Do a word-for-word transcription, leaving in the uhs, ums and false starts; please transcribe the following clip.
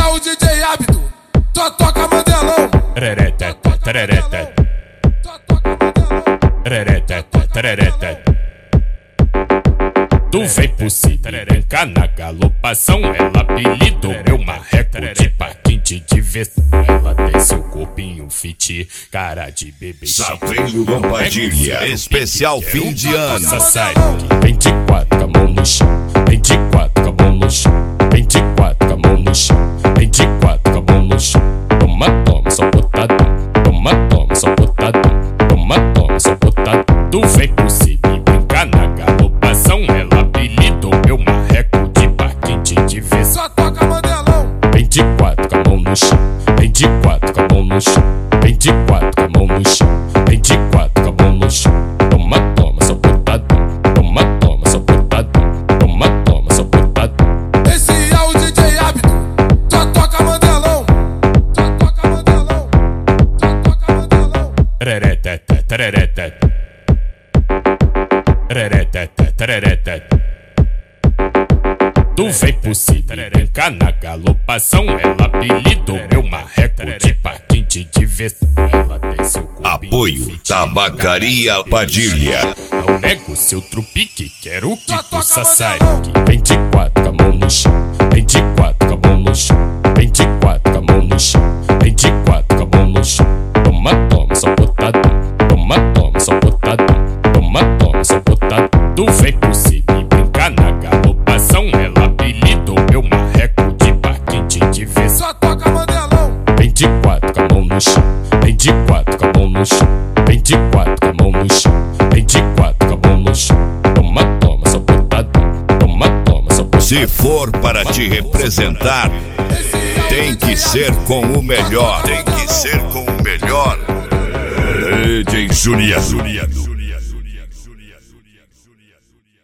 é o D J Abdo, só toca Mandelão. Tereretete, tereretete. Tereretete, tereretete. Tu vem por si, brincar na galopação. Ela apelidou meu marreco de parquinho de diversão. Ela tem seu corpinho fit, cara de bebê. Saveiro Lompadilha, especial fim de ano. Sai, vem de quatro, com a mão no chão. Vem de quatro, com a mão no chão. Vem de quatro, com a mão no chão. Vem de quatro, com a mão no chão. Toma, toma, só botadão. Toma, toma, só botadão. Toma, toma, só botadão. Tu vem por si, brincar na galopação. Ela apelidou meu marreco de parquinho de diversão. Só toca Mandelão. Vem de quatro, com a mão no chão. Vem de quatro, com a mão no chão. Vem de quatro, com a mão no chão. Vem de quatro, com a mão no chão. Toma, toma, só botadão. Toma, toma, só botadão. Toma, toma, só botadão. Esse é o D J Abdo, só toca Mandelão. Só toca Mandelão. Só toca Mandelão. Tereretete, tereretete. Tereretete, tereretete. Tu vem por si, brincar na galopação. Ela apelidou meu marreco de parquinho de diversão. Ela tem seu corpinho Apoio fit, Tabacaria Padilha. não nego seu trupique, quero que Só toca possa sair. Mandelão. Vem de quatro, com a mão no chão. Vem de quatro, com a mão no chão. Vem de quatro, com a mão no chão. Vem de quatro, com a mão no chão. Toma, toma, só botadão. Toma, toma, só botadão. Toma, toma, só botadão. Tu vem por si e brincar na galopação. Ela apelidou meu marreco de parquinho de diversão. Só toca Mandelão. Vem de quatro, com a mão no chão. Vem de quatro, com a mão no chão. Vem de quatro, com a mão no chão. Vem de quatro, com a mão no chão. Toma, toma, só botadão. Toma, toma, só botadão. Se for para te representar, tem que ser com o melhor. Tem que ser com o melhor. D J Juliano.